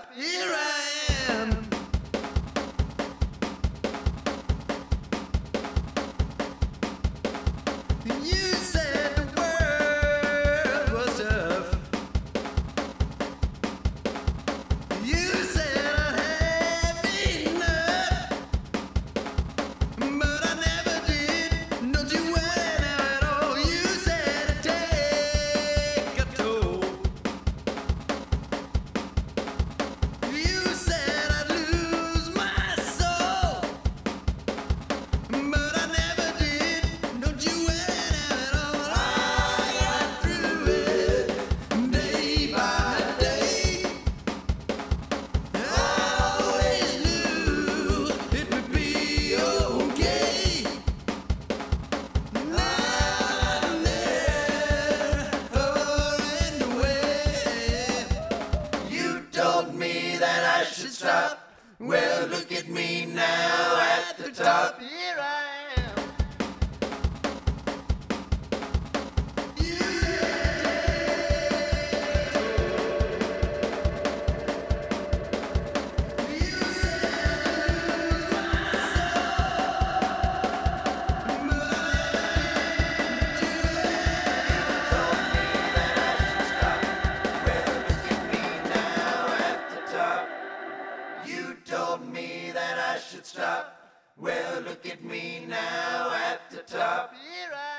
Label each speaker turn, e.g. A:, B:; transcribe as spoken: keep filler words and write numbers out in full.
A: top. Here I am. You said the world was tough. You said I'd have enough, but I never did. Don't you worry now at all. You said it'd take a toll. You said I'd lose my soul, but I never did. Don't you worry now at all. I got through it day by day. I always knew it would be okay. I'm there, far and away. You told me that I should stop. Well, look at me now at the top. Here I am. You You told me that I should stop. Well, look at me now at the top. Here I